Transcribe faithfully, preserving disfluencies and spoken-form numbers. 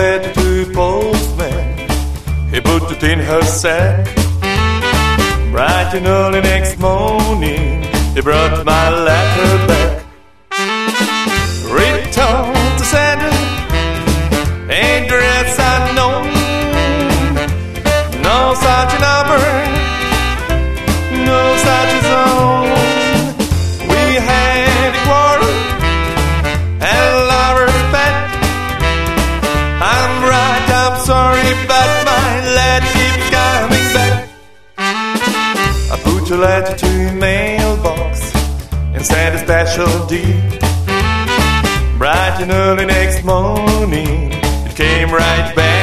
letter to the postman. He put it in her sack. Bright and early next morning, he brought my letter back. Return to sender, address unknown. No such a number, no such a zone. We had a quarrel and lovers bet. I'm right, I'm sorry, but my letter keeps coming back. I put your letter to your mailbox and sent a special deed. Bright and early next morning, it came right back.